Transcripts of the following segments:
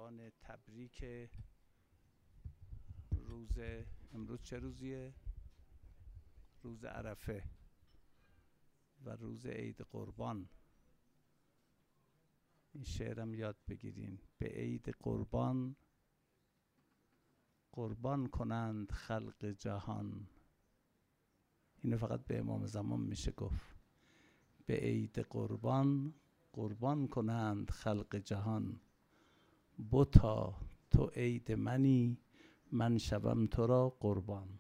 بیان تبریک روز امروز چه روزیه؟ روز عرفه و روز عید قربان. این شعرم یاد بگیرین. به عید قربان قربان کنند خلق جهان. اینو فقط به امام زمان میشه گفت. به عید قربان قربان کنند خلق جهان. بتا تو عید منی، من شوم تو را قربان.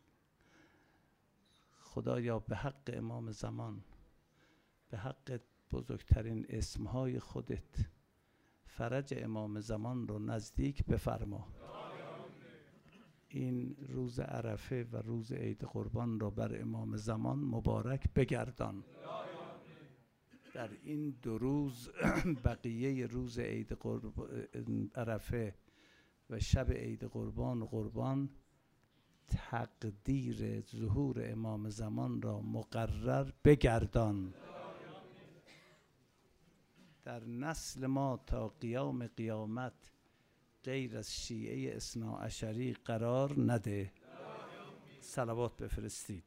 خدایا به حق امام زمان، به حق بزرگترین اسمهای خودت، فرج امام زمان رو نزدیک بفرما. این روز عرفه و روز عید قربان را بر امام زمان مبارک بگردان. در این دو روز بقیه روز عید عرفه و شب عید قربان تقدیر ظهور امام زمان را مقرر بگردان. در نسل ما تا قیام قیامت غیر از شیعه اثناعشری قرار نده. صلوات بفرستید.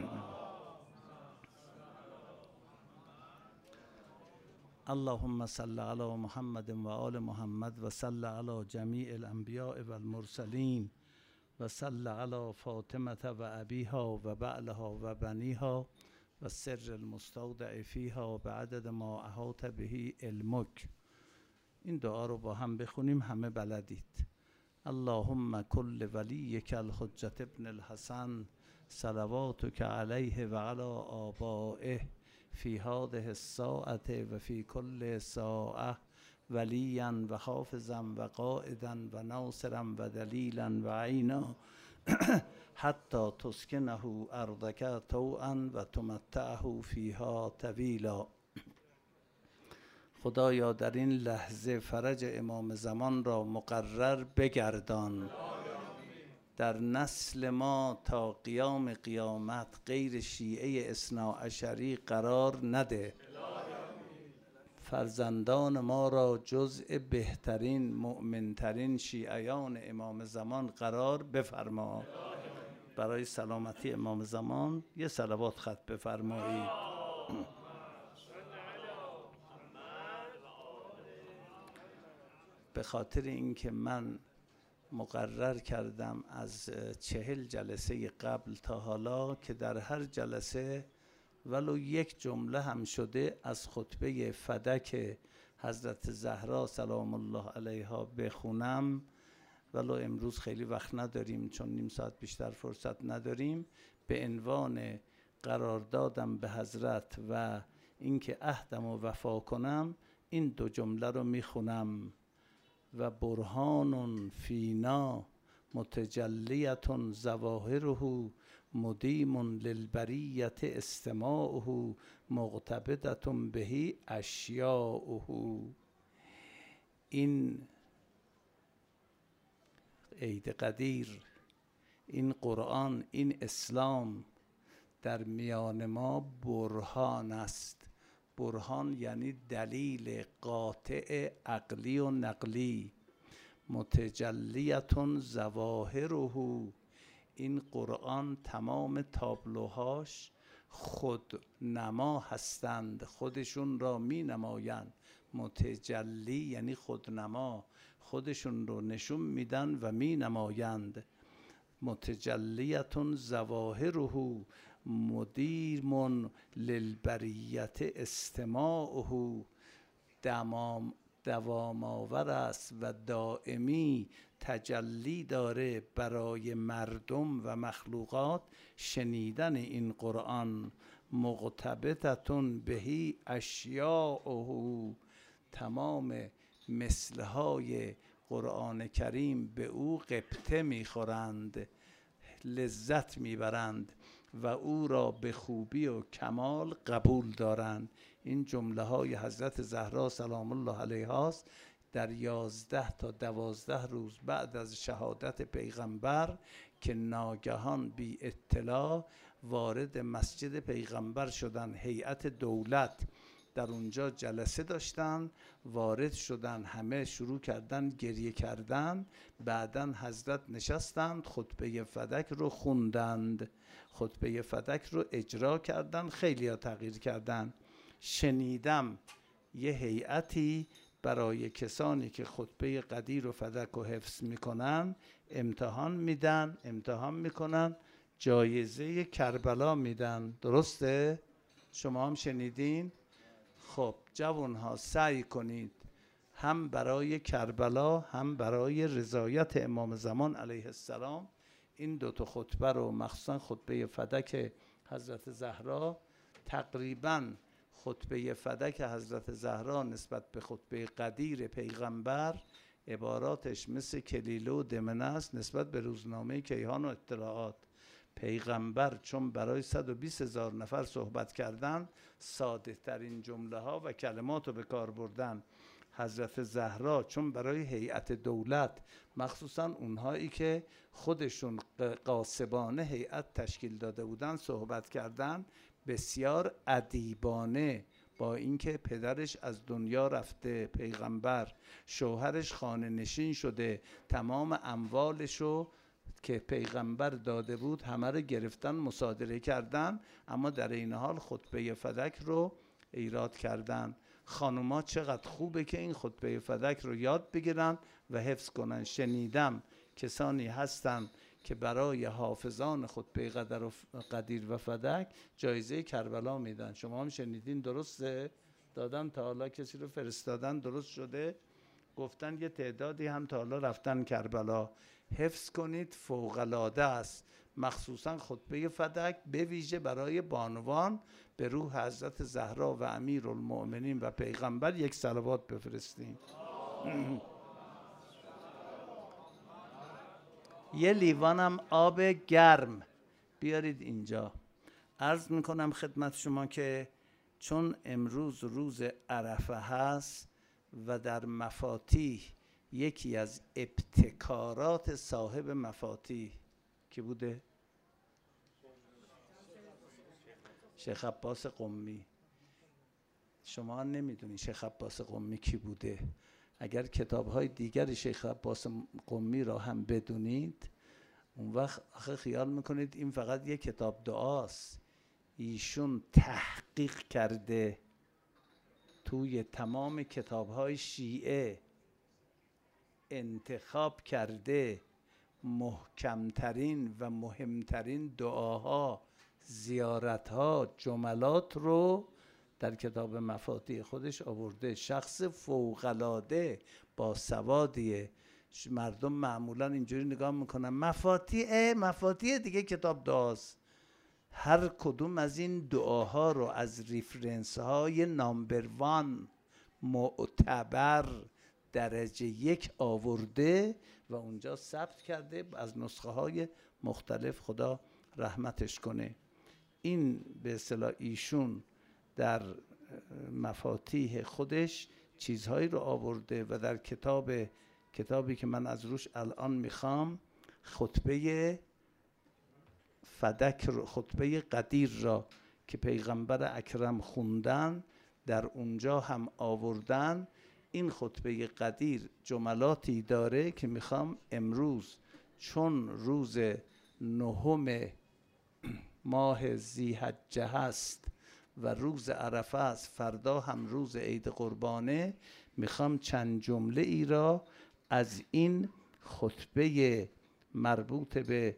اللهم صل علی محمد و آل محمد و صل علی جمیع الانبیاء و المرسلین و صل علی فاطمه و ابیها و بعلها و بنیها و سر المستودع فیها بعدد ما احاط به علمک. این دعا رو با هم بخونیم، همه بلدید. اللهم کل ولیک الحجة ابن الحسن صلواتک علیه و علی آبائه فی هذه الساعة و فی کل ساعة ولیا و حافظا و قائدا و ناصرا و دلیلا و عینا حتی تسکنه ارضک طوعا و تمتعه فیها طویلا. خدایا در این لحظه فرج امام زمان را مقرر بگردان. در نسل ما تا قیام قیامت غیر شیعه اثناعشری قرار نده. فرزندان ما را جزء بهترین مؤمنترین شیعیان امام زمان قرار بفرما. برای سلامتی امام زمان یه صلوات خط بفرمایید. به خاطر اینکه من مقرر کردم از 40 جلسه قبل تا حالا که در هر جلسه ولو یک جمله هم شده از خطبه فدک حضرت زهرا سلام الله علیها بخونم، ولو امروز خیلی وقت نداریم چون نیم ساعت بیشتر فرصت نداریم، به عنوان قرار دادم به حضرت و اینکه عهدم رو وفا کنم این دو جمله رو میخونم. و برهان فینا متجلیت ظواهره مدیم للبریت استماعه مقتبدت به اشیاؤه. این عید قدیر، این قرآن، این اسلام در میان ما برهان است. برهان یعنی دلیل قاطع عقلی و نقلی. متجلیت ظواهره، این قرآن تمام تابلوهاش خودنما هستند، خودشون را می نمایند. متجلی یعنی خودنما، خودشون رو نشون میدن و می نمایند. متجلیت ظواهره مدیم للبریت استماعه، دوام آور است و دائمی تجلی داره برای مردم و مخلوقات شنیدن این قرآن. مقتبدتون بهی اشیاؤه، تمام مثلهای قرآن کریم به او غبطه میخورند، لذت میبرند و او را به خوبی و کمال قبول دارند. این جمله های حضرت زهرا سلام الله علیها است در 11 تا 12 روز بعد از شهادت پیغمبر که ناگهان بی اطلاع وارد مسجد پیغمبر شدن. هیئت دولت در اونجا جلسه داشتن، وارد شدن، همه شروع کردن گریه کردن. بعدن حضرت نشستند، خطبه فدک رو خوندند، خطبه فدک رو اجرا کردن، خیلی ها تغییر کردن. شنیدم یه هیئتی برای کسانی که خطبه قدیر و فدک رو حفظ میکنن امتحان میدن، امتحان میکنن، جایزه کربلا میدن. درسته؟ شما هم شنیدین؟ خب جوانها سعی کنید هم برای کربلا هم برای رضایت امام زمان علیه السلام این دوتا خطبه رو، مخصوصا خطبه فدک حضرت زهرا، تقریباً خطبه فدک حضرت زهرا نسبت به خطبه قدیر پیغمبر عباراتش مثل کلیله و دمنه است نسبت به روزنامه کیهان و اطلاعات. پیغمبر چون برای 120,000 نفر صحبت کردن، ساده ترین جمله ها و کلمات رو به کار بردن. حضرت زهرا چون برای هیئت دولت، مخصوصا اونهایی که خودشون قاصبانه هیئت تشکیل داده بودن صحبت کردن، بسیار ادیبانه، با اینکه پدرش از دنیا رفته، پیغمبر شوهرش خانه نشین شده، تمام اموالشو که پیغمبر داده بود همه رو گرفتن مصادره کردن، اما در این حال خطبه فدک رو ایراد کردن. خانوما چقدر خوبه که این خطبه فدک رو یاد بگیرن و حفظ کنن. شنیدم کسانی هستن که برای حافظان خطبه قدیر و فدک جایزه کربلا میدن. شما هم شنیدین؟ درسته؟ دادن تا حالا کسی رو فرستادن درست شده؟ گفتن یه تعدادی هم تا حالا رفتن کربلا. حفظ کنید، فوق‌العاده است. مخصوصا خطبه فدک به ویژه برای بانوان به روح حضرت زهرا و امیرالمؤمنین و پیغمبر یک صلوات بفرستیم. یه لیوانم آب گرم بیارید اینجا. عرض میکنم خدمت شما که چون امروز روز عرفه هست و در مفاتیح یکی از ابتکارات صاحب مفاتیح کی بوده؟ شیخ عباس قمی. شما نمیدونی شیخ عباس قمی کی بوده. اگر کتاب‌های دیگر شیخ عباس قمی را هم بدونید، اون وقت آخه خیال میکنید این فقط یک کتاب دعاست. ایشون تحقیق کرده توی تمام کتاب‌های شیعه، انتخاب کرده محکمترین و مهمترین دعاها، زیارتها، جملات رو در کتاب مفاتیح خودش آورده. شخص فوق‌العاده با سوادیه. مردم معمولا اینجوری نگاه میکنن مفاتیح دیگه کتاب دعاست. هر کدوم از این دعاها رو از ریفرنس های نامبر 1 معتبر درجه 1 آورده و اونجا ثبت کرده از نسخه های مختلف. خدا رحمتش کنه. این به اصطلاح ایشون در مفاتیح خودش چیزهایی رو آورده و در کتابی که من از روش الان میخوام، خطبه فدک رو، خطبه قدیر را که پیغمبر اکرم خوندن در اونجا هم آوردن. این خطبه قدیر جملاتی داره که میخوام امروز چون روز 9 ماه ذی‌حجه هست و روز عرفه است، فردا هم روز عید قربانه، میخوام چند جمله ای را از این خطبه مربوط به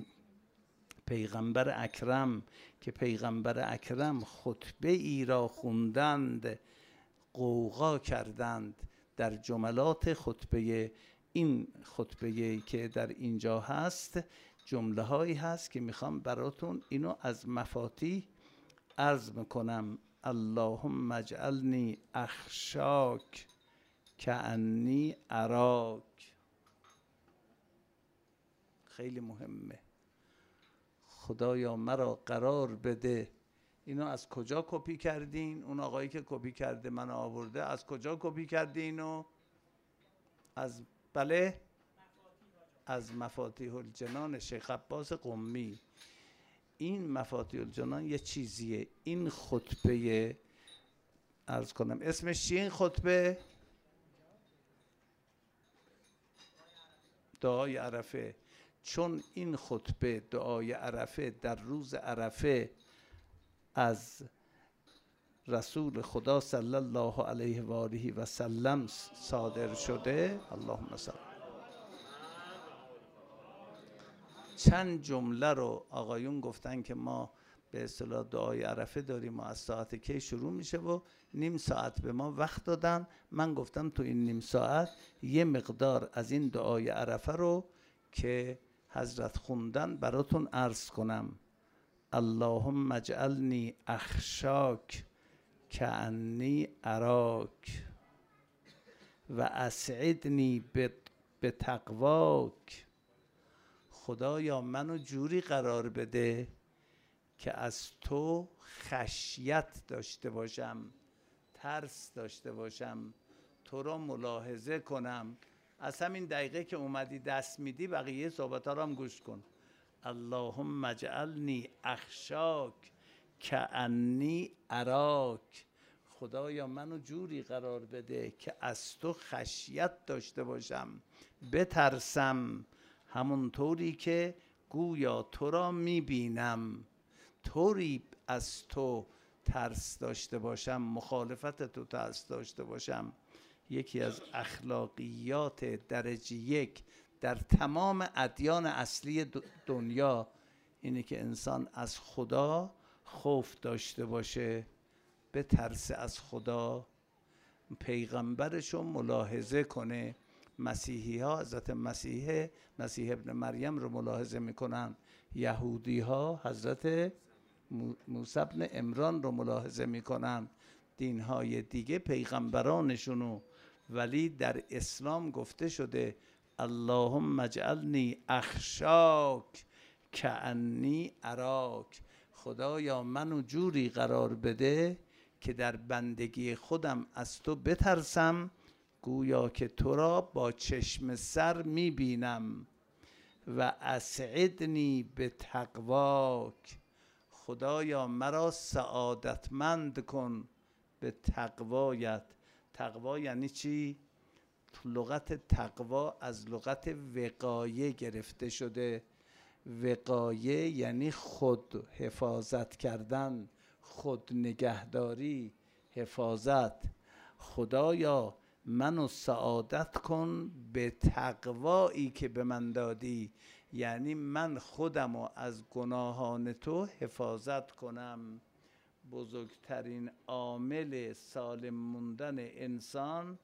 پیغمبر اکرم که پیغمبر اکرم خطبه ای را خوندند، غوغا کردند در جملات خطبه. این خطبه که در اینجا هست جمله هایی هست که میخوام براتون اینو از مفاتیح عرض میکنم. اللهم اجعلنی اخشاک کأنی اراک. خیلی مهمه. خدایا مرا قرار بده. اینو از کجا کپی کردین؟ اون آقایی که کپی کرده منو آورده، از کجا کپی کردینو؟ از بله، از مفاتیح الجنان شیخ عباس قمی. این مفاتیح الجنان یه چیزیه. این خطبه عرض کنم اسمش چیه این خطبه؟ دعای عرفه. چون این خطبه دعای عرفه در روز عرفه از رسول خدا صلی الله علیه و آله و سلم صادر شده، اللهم صل، چند جمله رو آقایون گفتن که ما به اصطلاح دعای عرفه داریم و از ساعت کی شروع میشه و نیم ساعت به ما وقت دادن. من گفتم تو این نیم ساعت یه مقدار از این دعای عرفه رو که حضرت خوندن براتون عرض کنم. اللهم اجعلنی اخشاک کأنی اراک و اسعدنی به تقواک. خدایا منو جوری قرار بده که از تو خشیت داشته باشم، ترس داشته باشم، تو را ملاحظه کنم. از همین دقیقه که اومدی دست میدی بقیه صحبت ها رو هم گوش کن. اللهم اجعلنی اخشاک کأنی اراک. خدایا منو جوری قرار بده که از تو خشیت داشته باشم، بترسم، همونطوری که گویا تو را میبینم. طوری از تو ترس داشته باشم، مخالفت تو ترس داشته باشم. یکی از اخلاقیات درجه یک در تمام ادیان اصلی دنیا اینه که انسان از خدا خوف داشته باشه، به ترس از خدا، پیغمبرش رو ملاحظه کنه. مسیحی ها حضرت مسیح ابن مریم رو ملاحظه میکنن، یهودی ها حضرت موسی ابن عمران رو ملاحظه میکنن، دین های دیگه پیغمبرانشونو. ولی در اسلام گفته شده اللهم اجعلنی اخشاک کأنی اراک. خدایا منو جوری قرار بده که در بندگی خودم از تو بترسم، گویا که تو را با چشم سر میبینم. و اسعدنی به تقواک. خدایا مرا سعادتمند کن به تقوایت. تقوا یعنی چی؟ لغت تقوا از لغت وقایه گرفته شده. وقایه یعنی خود حفاظت کردن، خود نگهداری، حفاظت. خدایا منو سعادت کن به تقوایی که به من دادی، یعنی من خودمو از گناهان تو حفاظت کنم. بزرگترین عامل سالم موندن انسان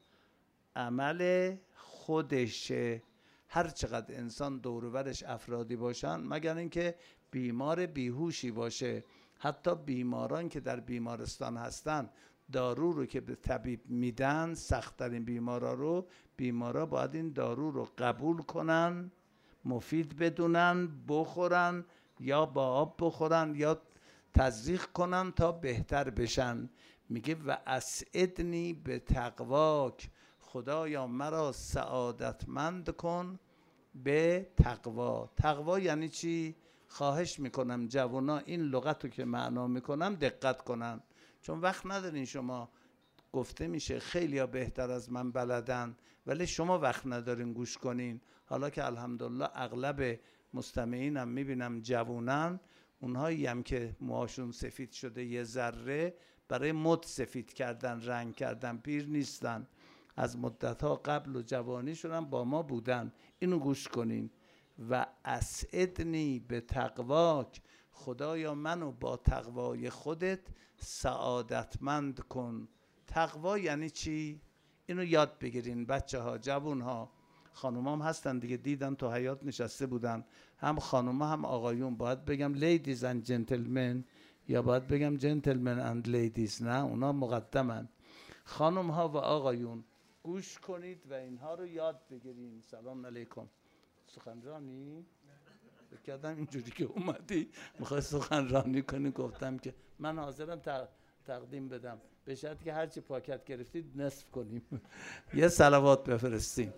عمل خودشه. هر چقدر انسان دور و برش افرادی باشن، مگر اینکه بیمار بیهوشی باشه، حتی بیماران که در بیمارستان هستن دارو رو که به طبیب میدن، سخت‌ترین بیمارا باید این دارو رو قبول کنن، مفید بدونن، بخورن یا با آب بخورن یا تزریق کنن تا بهتر بشن. میگه و اسعدنی به تقواک. خدایا مرا سعادتمند کن به تقوا. تقوا یعنی چی؟ خواهش میکنم جوانا این لغت رو که معنا میکنم دقت کنن، چون وقت ندارین شما. گفته میشه خیلی ها بهتر از من بلدن ولی شما وقت ندارین گوش کنین. حالا که الحمدلله اغلب مستمعینم میبینم جوونن، اونهایی هم که موهاشون سفید شده یه ذره برای مد سفید کردن، رنگ کردن، پیر نیستن، از مدتها قبل و جوانیشون هم با ما بودن. اینو گوش کنین. و اسعدنی به تقواک. خدایا منو با تقوای خودت سعادتمند کن. تقوا یعنی چی؟ اینو یاد بگیرین بچه ها، جوون ها، خانوم هم هستن دیگه، دیدن تو حیات نشسته بودن، هم خانوم هم آقایون. باید بگم ladies and gentlemen یا باید بگم gentlemen and ladies؟ نه، اونا مقدمن. خانوم ها و آقایون گوش کنید و اینها رو یاد بگیرین. سلام علیکم. سخنرانی؟ کردم اینجوری که اومدی میخوای سخنرانی کنی، گفتم که من حاضرم تقدیم بدم، به شرطی که هرچی پاکت گرفتید نصف کنیم. یه صلوات بفرستیم.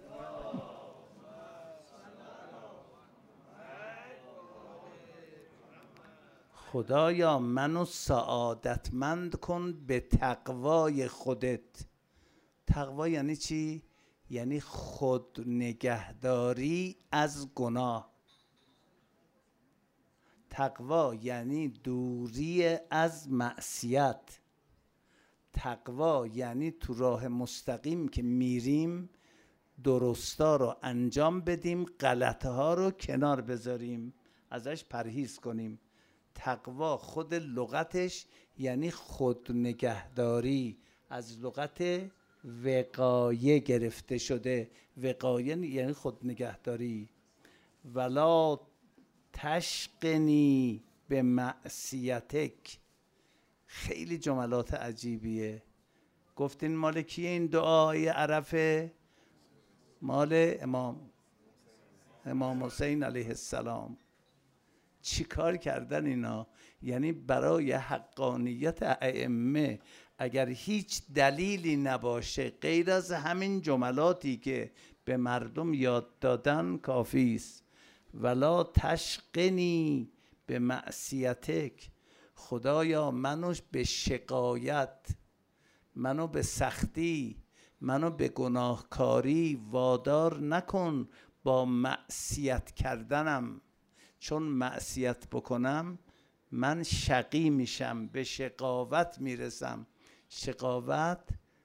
خدایا منو سعادتمند کن به تقوای خودت. تقوا یعنی چی؟ یعنی خود نگهداری از گناه. تقوا یعنی دوری از معصیت. تقوا یعنی تو راه مستقیم که میریم درستا رو انجام بدیم، غلطه ها رو کنار بذاریم، ازش پرهیز کنیم. تقوا خود لغتش یعنی خود نگهداری، از لغت وقایه گرفته شده. وقایه یعنی خود نگهداری. ولا تشقنی به معصیتک. خیلی جملات عجیبیه. گفتین مال کیه این دعای عرفه؟ مال امام حسین علیه السلام. چی کار کردن اینا؟ یعنی برای حقانیت ائمه اگر هیچ دلیلی نباشه غیر از همین جملاتی که به مردم یاد دادن کافی است. ولا تشقنی به معصیتک. خدایا منو به شقایت، منو به سختی، منو به گناهکاری وادار نکن با معصیت کردنم. چون معصیت بکنم من شقی میشم، به شقاوت میرسم. شقاوت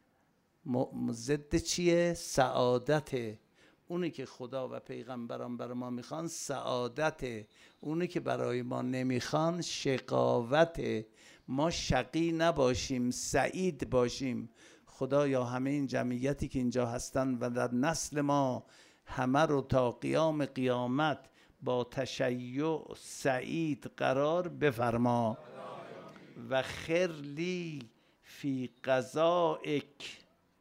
ضد چیه؟ سعادته. اونی که خدا و پیغمبران برای ما میخوان سعادته، اونی که برای ما نمیخوان شقاوته. ما شقی نباشیم، سعید باشیم. خدایا همه این جمعیتی که اینجا هستن و در نسل ما همه رو تا قیام قیامت با تشیع سعید قرار بفرما. و خرلی فی قضائک.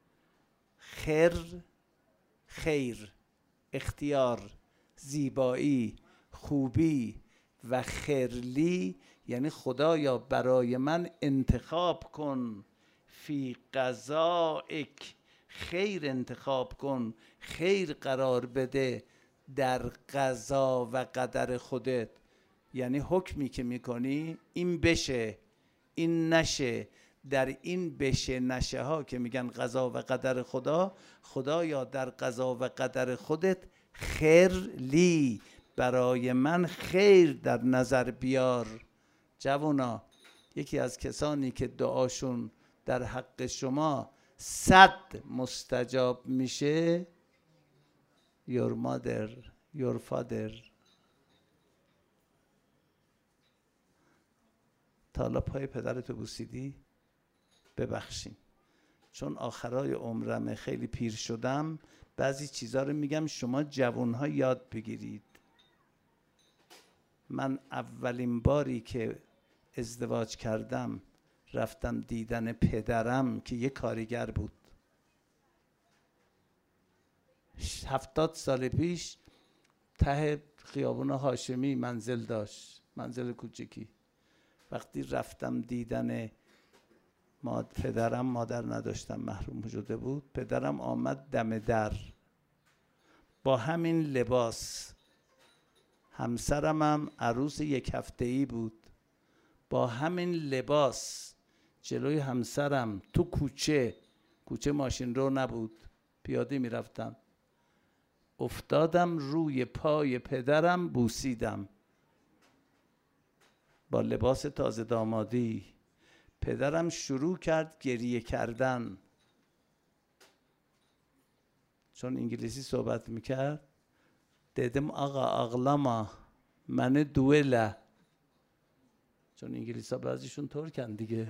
خیر، اختیار، زیبایی، خوبی. و خرلی یعنی خدایا برای من انتخاب کن. فی قضائک، خیر انتخاب کن، خیر قرار بده در قضا و قدر خودت. یعنی حکمی که میکنی این بشه این نشه، در این بشه نشه ها که میگن قضا و قدر خدا، خدایا در قضا و قدر خودت خیر لی، برای من خیر در نظر بیار. جوانا، یکی از کسانی که دعاشون در حق شما 100 مستجاب میشه، your mother, your father. تا حالا پای پدرتو بوسیدی؟ ببخشین، چون آخرای عمرم خیلی پیر شدم بعضی چیزا رو میگم شما جوانها یاد بگیرید. من اولین باری که ازدواج کردم رفتم دیدن پدرم که یه کارگر بود. 70 سال پیش ته خیابون هاشمی منزل داشت، منزل کوچکی. وقتی رفتم دیدن پدرم، مادر نداشتم، محروم شده بود. پدرم آمد دم در با همین لباس. همسرم هم عروس 1 هفته‌ای بود، با همین لباس جلوی همسرم تو کوچه ماشین رو نبود، پیاده میرفتم، افتادم روی پای پدرم، بوسیدم با لباس تازه دامادی. پدرم شروع کرد گریه کردن، چون انگلیسی صحبت میکرد. دیدم آقا اغلما من دوله، چون انگلیسی ها بعضیشون ترکن دیگه.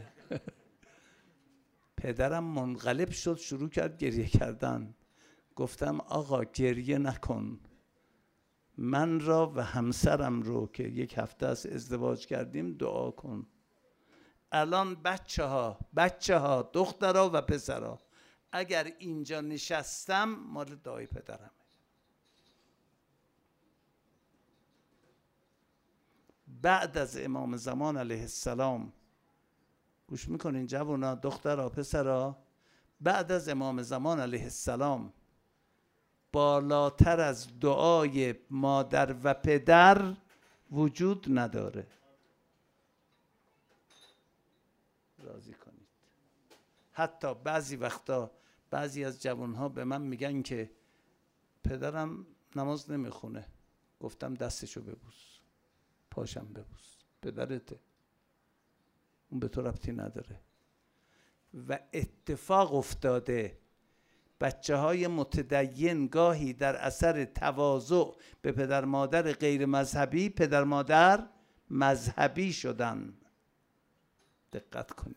پدرم منقلب شد، شروع کرد گریه کردن. گفتم آقا گریه نکن، من را و همسرم رو که 1 هفته از ازدواج کردیم دعا کن. الان بچه ها دخترها و پسرها اگر اینجا نشستم مال دعای پدرم. بعد از امام زمان علیه السلام، گوش میکنین جوانا، دخترها، پسرها، بعد از امام زمان علیه السلام بالاتر از دعای مادر و پدر وجود نداره. راضی کنید. حتی بعضی وقتا بعضی از جوانها به من میگن که پدرم نماز نمیخونه. گفتم دستشو ببوس، پاشم ببوس، پدرته، اون به تو ربطی نداره. و اتفاق افتاده بچه های متدین گاهی در اثر تواضع به پدر مادر غیر مذهبی پدر مادر مذهبی شدن. دقت کنید،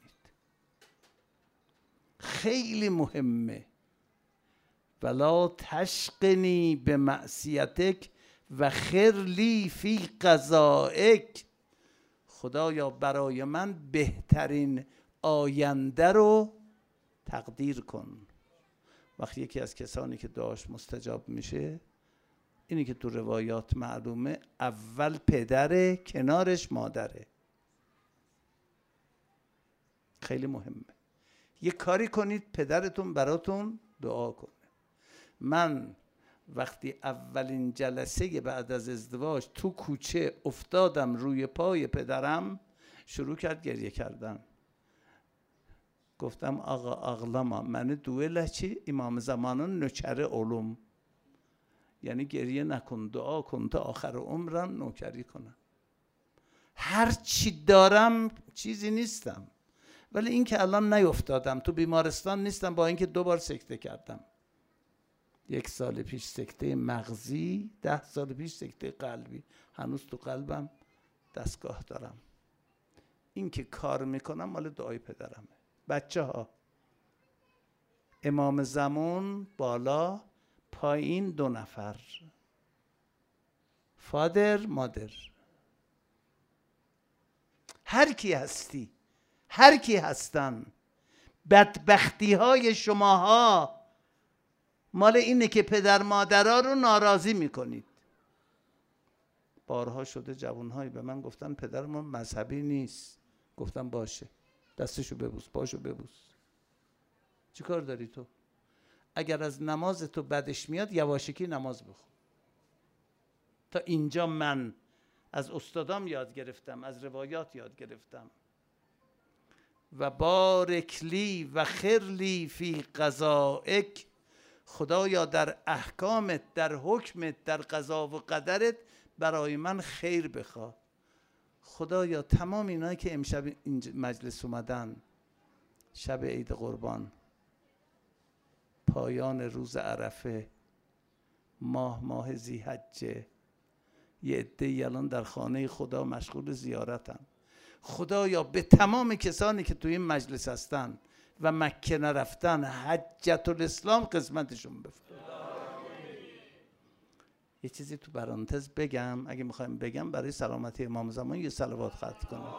خیلی مهمه. ولا تشقنی به معصیتک و خرلی فی قضائک. خدایا برای من بهترین آینده رو تقدیر کن. وقتی یکی از کسانی که دعاش مستجاب میشه، اینی که تو روایات معلومه، اول پدره، کنارش مادره. خیلی مهمه. یه کاری کنید پدرتون براتون دعا کنه. من وقتی اولین جلسه بعد از ازدواج تو کوچه افتادم روی پای پدرم، شروع کرد گریه کردن. گفتم آقا اغلما من دوله چی امام زمانان نوکر علوم، یعنی گریه نکن، دعا کن تا آخر عمرم نوکری کنم. هر چی دارم چیزی نیستم، ولی این که الان نیفتادم تو بیمارستان نیستم، با اینکه 2 بار سکته کردم. 1 سال پیش سکته مغزی، 10 سال پیش سکته قلبی. هنوز تو قلبم دستگاه دارم. این که کار میکنم مال دعای پدرمه. بچه ها، امام زمان بالا، پایین 2 نفر، فادر مادر. هر کی هستی، هر کی هستن، بدبختی های شماها مال اینه که پدر مادرها رو ناراضی میکنید. بارها شده جوانهایی به من گفتن پدر ما مذهبی نیست. گفتم باشه، دستشو ببوس، پاشو ببوس. چی کار داری تو؟ اگر از نماز تو بدش میاد یواشکی نماز بخون. تا اینجا من از استادام یاد گرفتم، از روایات یاد گرفتم. و بارک لی و خرلی فی قضائک. خدایا در احکامت، در حکمت، در قضا و قدرت برای من خیر بخواه. خدایا تمام اینایی که امشب این مجلس اومدن، شب عید قربان، پایان روز عرفه، ماه ذی‌حجه، یه عده‌ای الان در خانه خدا مشغول زیارتن. خدایا به تمام کسانی که توی این مجلس هستن و مکه نرفتن، حجت الاسلام قسمتشون بفرما. یه چیزی تو پرانتز بگم، اگه میخوایم بگم، برای سلامتی امام زمان یه صلوات ختم کنم.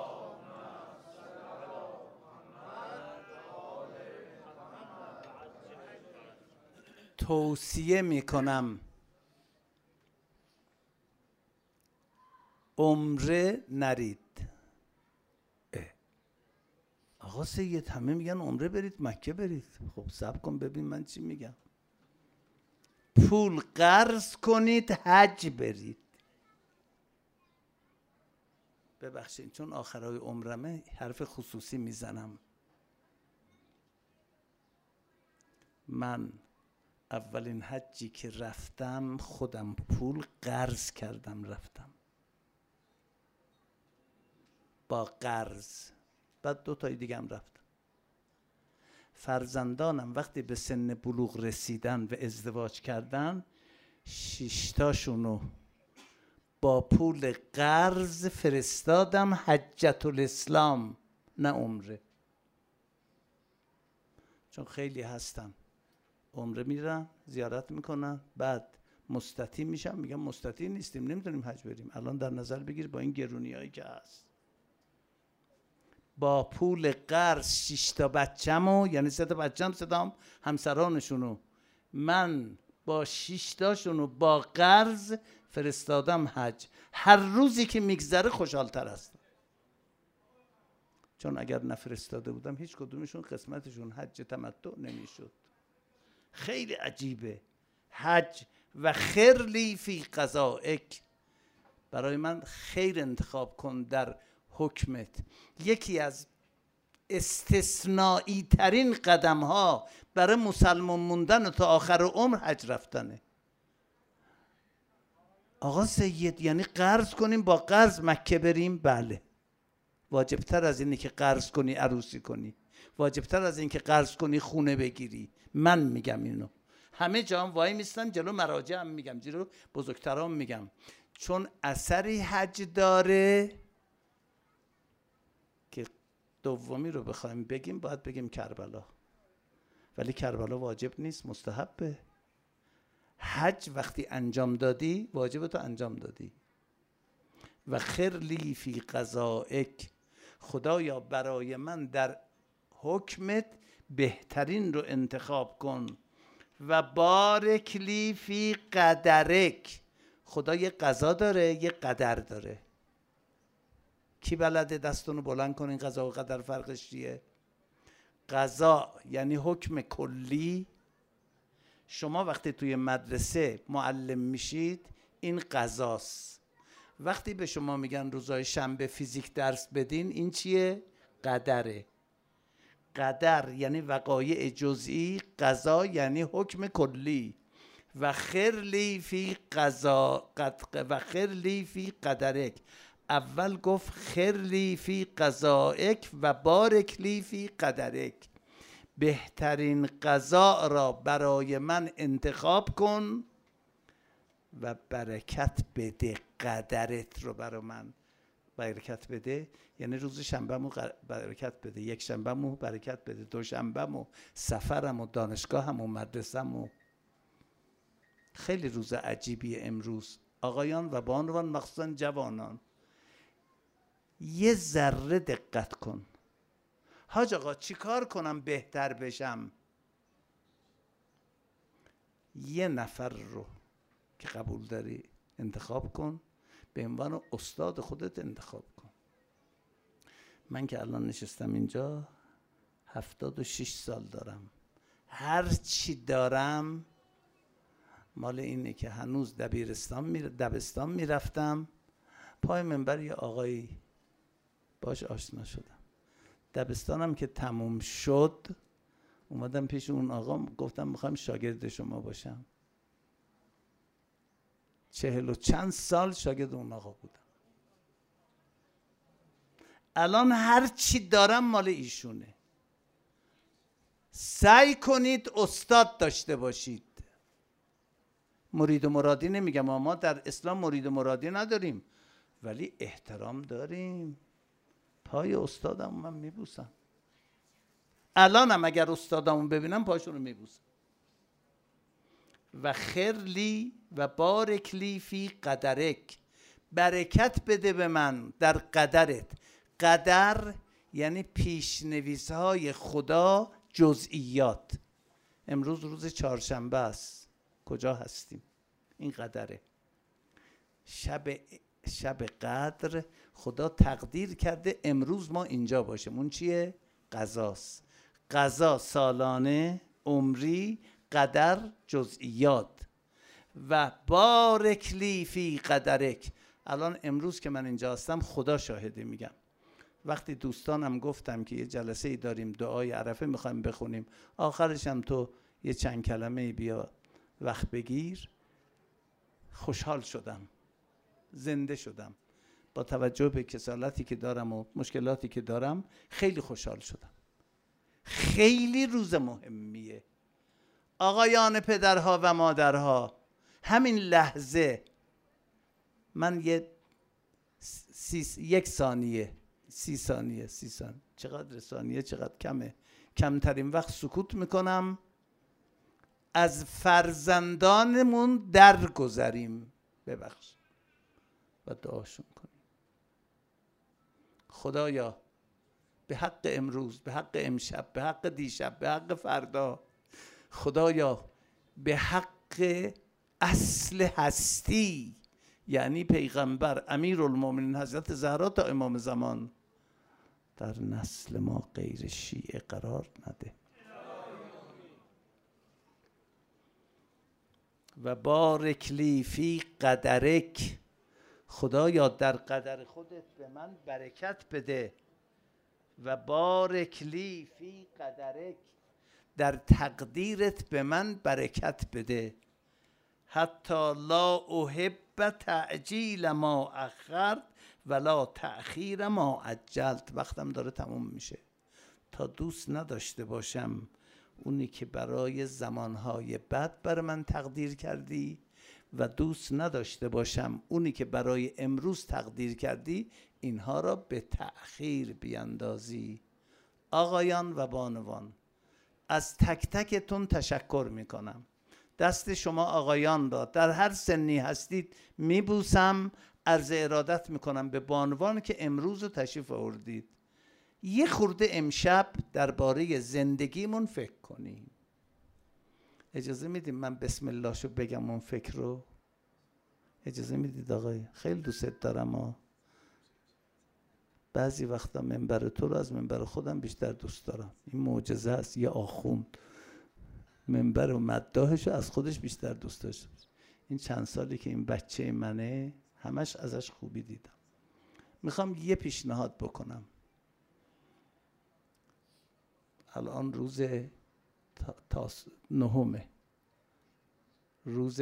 توصیه میکنم عمره نرید. آقا سید همه میگن عمره برید، مکه برید. خب صبر کن ببین من چی میگم. پول قرض کنید، حج برید. ببخشید چون آخرای عمرمه حرف خصوصی میزنم. من اولین حجی که رفتم خودم پول قرض کردم رفتم، با قرض. بعد 2 تای دیگه هم رفتم. فرزندانم وقتی به سن بلوغ رسیدن و ازدواج کردن، 6 تاشونو با پول قرض فرستادم حجت الاسلام، نه عمره. چون خیلی هستن عمره میرن، زیارت میکنن، بعد مستطیع میشن، میگن مستطیع نیستیم، نمیتونیم حج بریم. الان در نظر بگیر با این گرونیایی که هست، با پول قرض 6 تا بچه‌مو، یعنی 3 تا بچه‌م، 3 تا همسرانشونو، من با 6 تاشونو با قرض فرستادم حج. هر روزی که میگذره خوشحال‌تر هستم. چون اگر نفرستاده بودم هیچ کدومشون قسمتشون حج تمتع نمیشد. خیلی عجیبه. حج و خرلی فی قضائک. برای من خیر انتخاب کن در حکمت. یکی از استثنایی ترین قدم ها برای مسلمان موندن تا آخر عمر حج رفتنه. آقا سید یعنی قرض کنیم با قرض مکه بریم؟ بله. واجبتر از اینه که قرض کنی عروسی کنی، واجبتر از این که قرض کنی خونه بگیری. من میگم اینو، همه جا هم وای میستن، جلو مراجع هم میگم، جلو بزرگترام میگم، چون اثری حج داره که دومی رو بخوایم بگیم باید بگیم کربلا، ولی کربلا واجب نیست، مستحبه. حج وقتی انجام دادی واجب تو انجام دادی. و خرلی فی قضائک، خدایا برای من در حکمت بهترین رو انتخاب کن. و بارک لی فی قدرک، خدا یه قضا داره یه قدر داره. کی بلده دستونو بلند کنین قضا و قدر فرقش چیه؟ قضا یعنی حکم کلی. شما وقتی توی مدرسه معلم میشید این قضاست. وقتی به شما میگن روزهای شنبه فیزیک درس بدین، این چیه؟ قدره. قدر یعنی وقایع جزئی، قضا یعنی حکم کلی. و خرلی فی قضا و خرلی فی قدرک. اول گفت خرلی فی قضائک و بارک لی فی قدرک، بهترین قضا را برای من انتخاب کن و برکت بده. قدرت رو برای من برکت بده یعنی روز شنبه‌مو برکت بده، یک شنبه‌مو برکت بده، دو شنبه‌مو سفرمو، دانشگاهمو، مدرسه‌مو. خیلی روز عجیبیه امروز آقایان و بانوان، مخصوصا جوانان. یه ذره دقت کن. حاج آقا چی کار کنم بهتر بشم؟ یه نفر رو که قبول داری انتخاب کن، به عنوان استاد خودت انتخاب کن. من که الان نشستم اینجا 76 سال دارم، هر چی دارم مال اینه که هنوز دبستان میرفتم، پای منبر یه آقایی باش آشنا شدم. دبستانم که تموم شد اومدم پیش اون آقا، گفتم میخوام شاگرد شما باشم. 40 و چند سال شاگرد اون آقا بودم. الان هر چی دارم مال ایشونه. سعی کنید استاد داشته باشید. مرید و مرادی نمیگم، ما در اسلام مرید و مرادی نداریم، ولی احترام داریم. پای استادم من میبوسم. الانم اگر استادمون ببینم پاشون رو میبوسم. و خرلی و بارک لی فی قدرک، برکت بده به من در قدرت. قدر یعنی پیشنویس‌های خدا، جزئیات. امروز روز چهارشنبه است، کجا هستیم؟ این قدره. شب قدر خدا تقدیر کرده امروز ما اینجا باشیم. اون چیه؟ قضاست. قضا سالانه، عمری، قدر جزئیات. و بارک لی فی قدرک. الان امروز که من اینجا هستم خدا شاهده میگم، وقتی دوستانم گفتم که یه جلسه ای داریم دعای عرفه میخوایم بخونیم، آخرش هم تو یه چند کلمه بیا وقت بگیر، خوشحال شدم، زنده شدم. با توجه به کسالتی که دارم و مشکلاتی که دارم خیلی خوشحال شدم. خیلی روز مهمیه آقایان، پدرها و مادرها. همین لحظه من یک ثانیه، 30 ثانیه، چقدر ثانیه چقدر کمه، کمترین وقت سکوت میکنم، از فرزندانمون درگذریم، ببخش، و دعاشون کنیم. خدایا به حق امروز، به حق امشب، به حق دیشب، به حق فردا، خدایا به حق اصل هستی یعنی پیغمبر امیرالمومنین حضرت زهرا تا امام زمان، در نسل ما غیر شیعه قرار نده. و بارک لی فی قدرک، خدایا در قدر خودت به من برکت بده. و بارک لی فی قدرک، در تقدیرت به من برکت بده. حتی لا احب تعجیل ما اخرت ولا تأخیر ما عجلت. وقتم داره تموم میشه، تا دوست نداشته باشم اونی که برای زمانهای بعد برای من تقدیر کردی و دوست نداشته باشم اونی که برای امروز تقدیر کردی اینها را به تأخیر بیندازی. آقایان و بانوان، از تک تکتون تشکر میکنم. دست شما آقایان را در هر سنی هستید میبوسم، عرض ارادت میکنم به بانوان که امروز تشریف آوردید. یه خورده امشب درباره زندگیمون فکر کنیم. اجازه میدیم من بسم الله شو بگم اون فکر رو؟ اجازه میدید آقای؟ خیلی دوست دارم ها. بعضی وقتا منبر تو رو از منبر خودم بیشتر دوست دارم. این معجزه است. یه آخوند منبر و مداحش از خودش بیشتر دوست داشته باشه. این چند سالی که این بچه منه همش ازش خوبی دیدم. میخوام یه پیشنهاد بکنم. الان روز نهمه، روز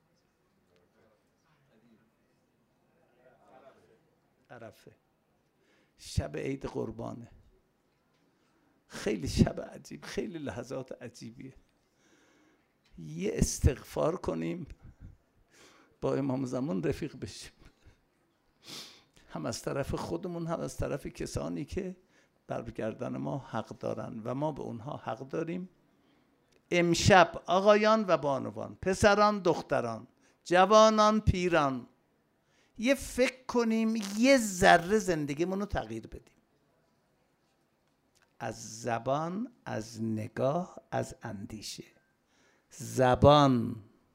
عرفه، شب عید قربانه. خیلی شب عجیب، خیلی لحظات عجیبیه. یه استغفار کنیم، با امام زمان رفیق بشیم، هم از طرف خودمون هم از طرف کسانی که بر گردن ما حق دارن و ما به اونها حق داریم. امشب آقایان و بانوان، پسران دختران، جوانان پیران، یه فکر کنیم یه ذره زندگیمون رو تغییر بدیم. از زبان، از نگاه، از اندیشه. زبان،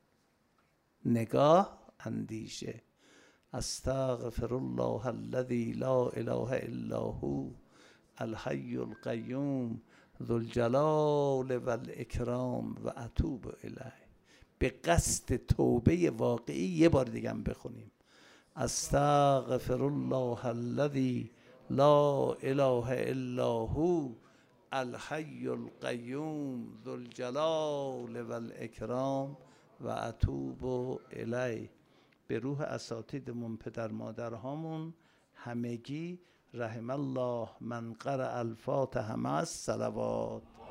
نگاه، اندیشه. استغفر الله الذی لا اله الا هو الحی القیوم ذو الجلال و الاکرام و اتوب الیه. به قصد توبه واقعی یه بار دیگه هم بخونیم. استغفر الله الذی لا اله الا هو الحی القیوم ذو الجلال و الاکرام و اتوب الیه. به روح اساتیدمون، پدر مادرهامون، همگی رحم الله من قرأ الفاتحه مع الصلوات.